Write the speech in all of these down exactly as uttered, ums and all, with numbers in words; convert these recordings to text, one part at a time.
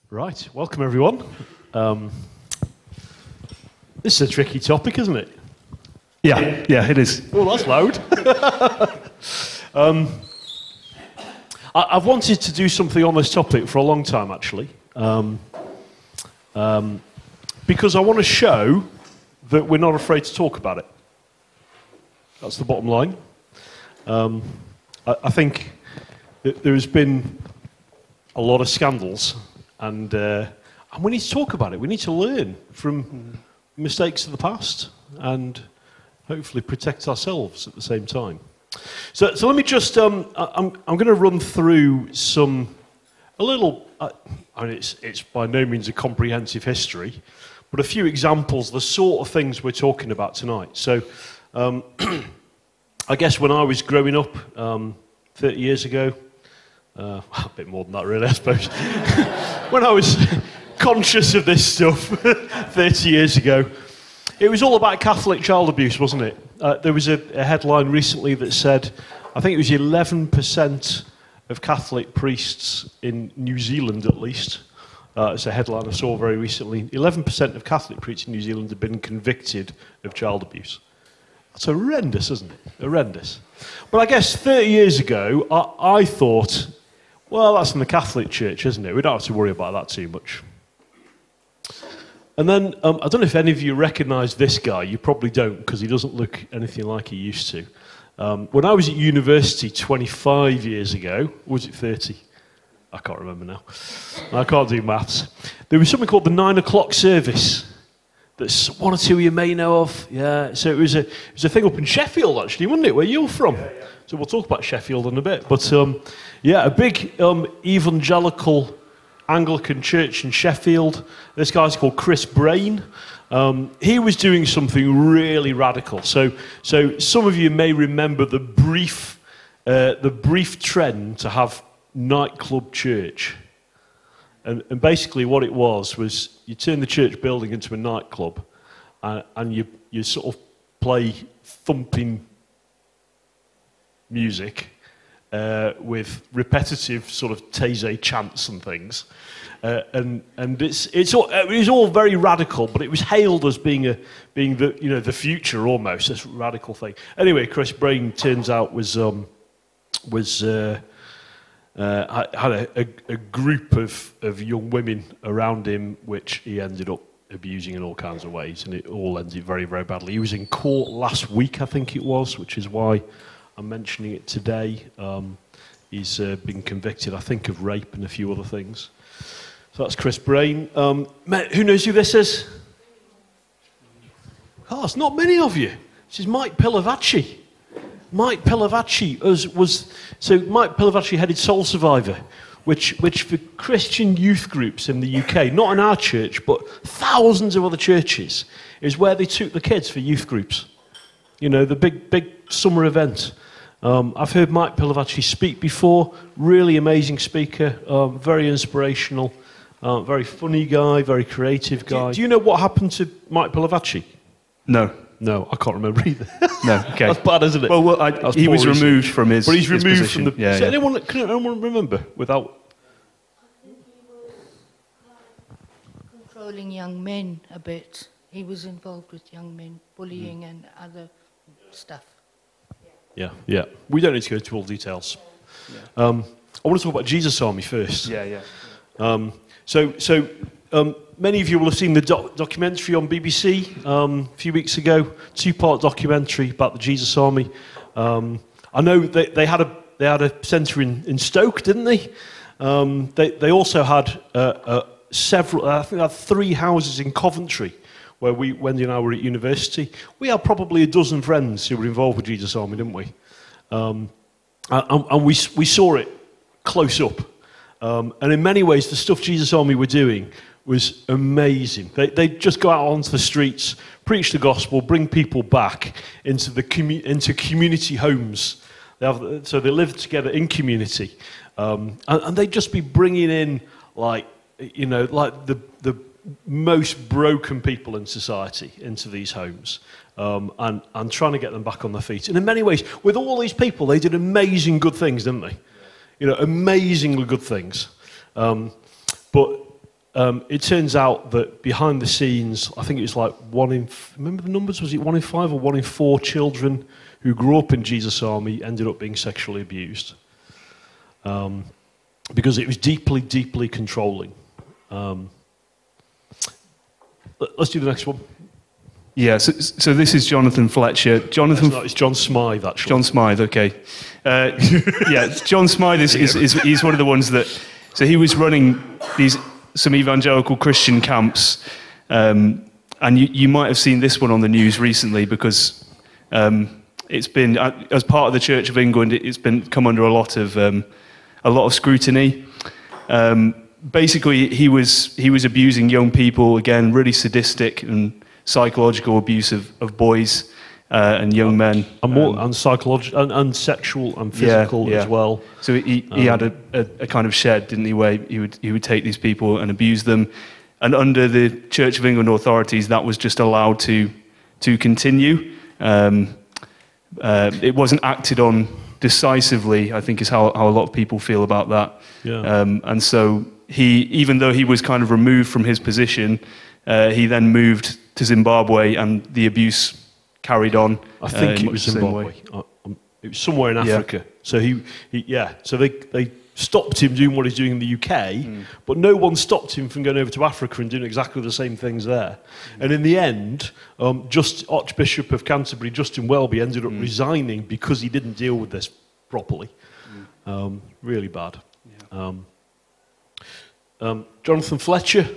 Right, welcome everyone. Um, this is a tricky topic, isn't it? Yeah, yeah, it is. Oh, that's loud. um, I, I've wanted to do something on this topic for a long time, actually, um, um, because I want to show that we're not afraid to talk about it. That's the bottom line. Um, I, I think that there has been a lot of scandals. And, uh, and we need to talk about it. We need to learn from mistakes of the past and hopefully protect ourselves at the same time. So, so let me just, um, I, I'm, I'm going to run through some, a little, uh, I mean, it's, it's by no means a comprehensive history, but a few examples, the sort of things we're talking about tonight. So um, I guess when I was growing up um, thirty years ago, Uh, a bit more than that, really, I suppose. When I was conscious of this stuff thirty years ago, it was all about Catholic child abuse, wasn't it? Uh, there was a, a headline recently that said, I think it was eleven percent of Catholic priests in New Zealand, at least. Uh, it's a headline I saw very recently. eleven percent of Catholic priests in New Zealand have been convicted of child abuse. That's horrendous, isn't it? Horrendous. But I guess thirty years ago, I, I thought, well, that's in the Catholic Church, isn't it? We don't have to worry about that too much. And then, um, I don't know if any of you recognise this guy. You probably don't, because he doesn't look anything like he used to. Um, when I was at university twenty-five years ago, or was it thirty? I can't remember now. I can't do maths. There was something called the nine o'clock service. That's one or two of you may know of. Yeah, so it was a it was a thing up in Sheffield, actually, wasn't it? Where you're from? Yeah, yeah. So we'll talk about Sheffield in a bit. But um, yeah, a big um, evangelical Anglican church in Sheffield. This guy's called Chris Brain. Um, he was doing something really radical. So so some of you may remember the brief uh, the brief trend to have nightclub church. And, and basically what it was, was you turn the church building into a nightclub uh, and you, you sort of play thumping music uh, with repetitive sort of Taizé chants and things. Uh, and and it's, it's all, it was all very radical, but it was hailed as being, a, being the, you know, the future almost, this radical thing. Anyway, Chris Brain, turns out, was... Um, was uh, Uh, had a, a, a group of, of young women around him, which he ended up abusing in all kinds of ways, and it all ended very, very badly. He was in court last week, I think it was, which is why I'm mentioning it today. Um, he's uh, been convicted, I think, of rape and a few other things. So that's Chris Brain. Um, who knows who this is? Oh, it's not many of you. This is Mike Pilavachi. Mike Pilavachi was, was so Mike Pilavachi headed Soul Survivor, which which for Christian youth groups in the U K, not in our church, but thousands of other churches, is where they took the kids for youth groups. You know, the big big summer event. Um, I've heard Mike Pilavachi speak before. Really amazing speaker, um, very inspirational, uh, very funny guy, very creative guy. Do, do you know what happened to Mike Pilavachi? No. No, I can't remember either. No, okay. That's bad, isn't it? Well, well I, he was removed research. from his But he's his removed position. from the... Yeah, Does yeah. anyone, can anyone remember without... Controlling young men a bit. He was involved with young men, bullying mm. and other stuff. Yeah, yeah. We don't need to go into all details. Yeah. Um, I want to talk about Jesus Army first. Yeah, yeah. Um, so, so um, many of you will have seen the doc documentary on B B C um, a few weeks ago, two-part documentary about the Jesus Army. Um, I know they, they had a they had a centre in, in Stoke, didn't they? Um, they they also had uh, uh, several. I think they had three houses in Coventry, where we Wendy and I were at university. We had probably a dozen friends who were involved with Jesus Army, didn't we? Um, and, and we we saw it close up. Um, and in many ways, the stuff Jesus Army were doing was amazing. They, they'd just go out onto the streets, preach the gospel, bring people back into the commu into community homes. They have, so they live together in community. Um, and, and they'd just be bringing in, like, you know, like the, the most broken people in society into these homes. Um, and, and trying to get them back on their feet. And in many ways, with all these people, they did amazing good things, didn't they? You know, amazingly good things. Um, but um, it turns out that behind the scenes, I think it was like one in, remember the numbers? Was it one in five or one in four children who grew up in Jesus Army ended up being sexually abused? Um, because it was deeply, deeply controlling. Um, let's do the next one. Yeah, so, so this is Jonathan Fletcher. Jonathan, not, it's John Smythe, actually. John Smythe, okay. Uh, yeah, John Smythe is, is, is he's one of the ones that. So he was running these some evangelical Christian camps, um, and you, you might have seen this one on the news recently because um, it's been as part of the Church of England. It's been come under a lot of um, a lot of scrutiny. Um, basically, he was he was abusing young people again, really sadistic and psychological abuse of, of boys uh, and young men. And, more, um, and psychological, and, and sexual and physical yeah, yeah. as well. So he, he um, had a, a, a kind of shed, didn't he, where he would, he would take these people and abuse them. And under the Church of England authorities, that was just allowed to, to continue. Um, uh, it wasn't acted on decisively, I think is how, how a lot of people feel about that. Yeah. Um, and so he, even though he was kind of removed from his position, uh, he then moved to Zimbabwe, and the abuse carried on. I think uh, it was Zimbabwe. Uh, um, it was somewhere in Africa. Yeah. So he, he, yeah. So they they stopped him doing what he's doing in the U K, mm. but no one stopped him from going over to Africa and doing exactly the same things there. Mm. And in the end, um, just Archbishop of Canterbury, Justin Welby, ended up mm. resigning because he didn't deal with this properly. Mm. Um, really bad. Yeah. Um, um, Jonathan Fletcher.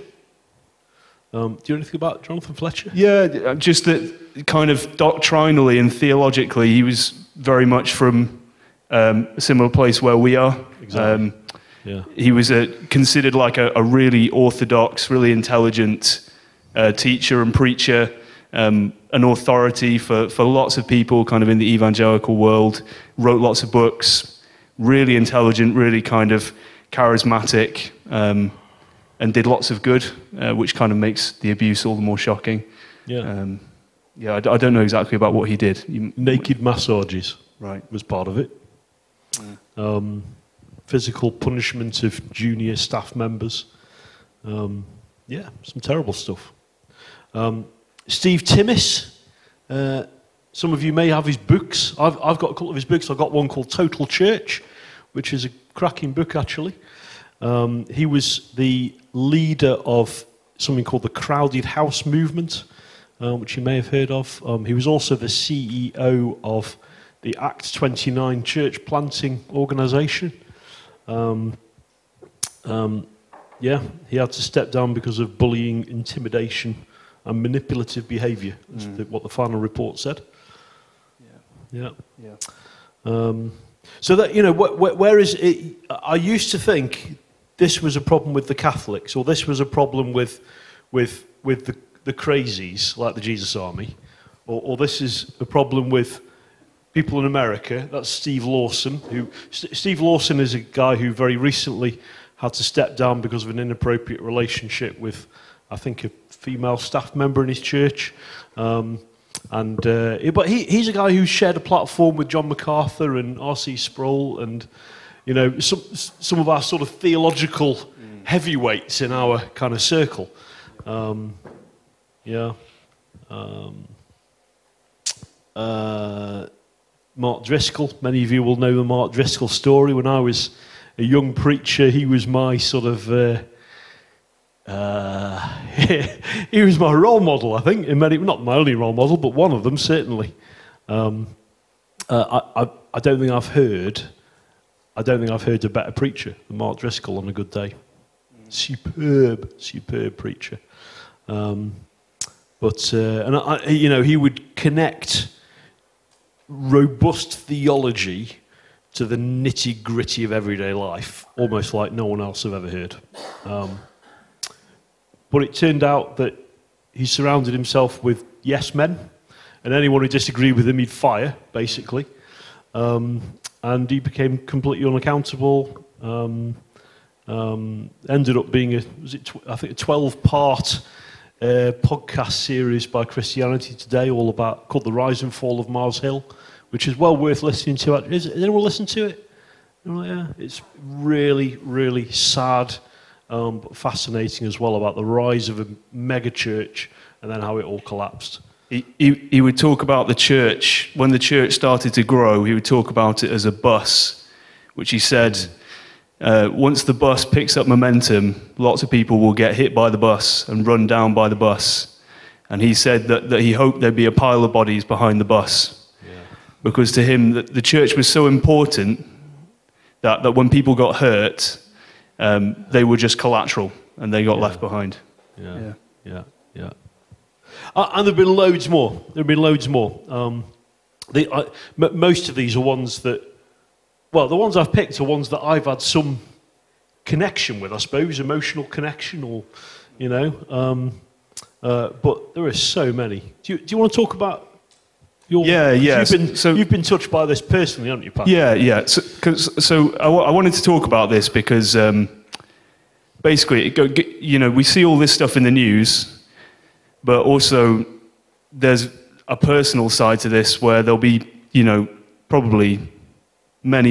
Um, do you know anything about Jonathan Fletcher? Yeah, just that kind of doctrinally and theologically, he was very much from um, a similar place where we are. Exactly. Um, yeah. He was a, considered like a, a really orthodox, really intelligent uh, teacher and preacher, um, an authority for, for lots of people kind of in the evangelical world, wrote lots of books, really intelligent, really kind of charismatic, um, and did lots of good, uh, which kind of makes the abuse all the more shocking. Yeah, um, yeah. I, d- I don't know exactly about what he did. You, Naked massages, right, was part of it. Mm. Um, physical punishment of junior staff members. Um, yeah, some terrible stuff. Um, Steve Timmis. Uh, some of you may have his books. I've, I've got a couple of his books. I've got one called Total Church, which is a cracking book actually. Um, he was the leader of something called the Crowded House Movement, uh, which you may have heard of. Um, he was also the C E O of the Acts twenty-nine church planting organisation. Um, um, yeah, he had to step down because of bullying, intimidation, and manipulative behaviour, is mm. the, what the final report said. Yeah. Yeah. yeah. Um, so that, you know, wh- wh- where is it? I used to think this was a problem with the Catholics, or this was a problem with, with, with the, the crazies, like the Jesus Army, or, or this is a problem with people in America. That's Steve Lawson. Who St- Steve Lawson is a guy who very recently had to step down because of an inappropriate relationship with, I think, a female staff member in his church. Um, and uh, but he, he's a guy who shared a platform with John MacArthur and R C Sproul and, you know, some some of our sort of theological mm. heavyweights in our kind of circle. Um, yeah. Um, uh, Mark Driscoll. Many of you will know the Mark Driscoll story. When I was a young preacher, he was my sort of... Uh, uh, he was my role model, I think. In many, not my only role model, but one of them, certainly. Um, uh, I, I, I don't think I've heard... I don't think I've heard a better preacher than Mark Driscoll on a good day. Mm. Superb, superb preacher. Um, but, uh, and I, you know, he would connect robust theology to the nitty-gritty of everyday life, almost like no one else I've ever heard. Um, but it turned out that he surrounded himself with yes men, and anyone who disagreed with him he'd fire, basically. Um, and he became completely unaccountable. Um, um, ended up being a, was it tw- I think a twelve-part uh, podcast series by Christianity Today, all about called "The Rise and Fall of Mars Hill," which is well worth listening to. Is, has anyone listened to it? Yeah, it's really, really sad um, but fascinating as well about the rise of a mega church and then how it all collapsed. He, he, he would talk about the church, when the church started to grow, he would talk about it as a bus, which he said, uh, once the bus picks up momentum, lots of people will get hit by the bus and run down by the bus. And he said that, that he hoped there'd be a pile of bodies behind the bus. Yeah. Because to him, the, the church was so important that, that when people got hurt, um, they were just collateral and they got yeah. left behind. Yeah, yeah, yeah. yeah. Uh, and there have been loads more. There have been loads more. Um, the, I, m- most of these are ones that, well, the ones I've picked are ones that I've had some connection with, I suppose, emotional connection, or, you know. Um, uh, but there are so many. Do you, do you want to talk about your? Yeah, yeah. You've been, so, you've been touched by this personally, haven't you, Pat? Yeah, yeah. So, cause, so I, w- I wanted to talk about this because um, basically, it go, you know, we see all this stuff in the news. But also, there's a personal side to this where there'll be, you know, probably many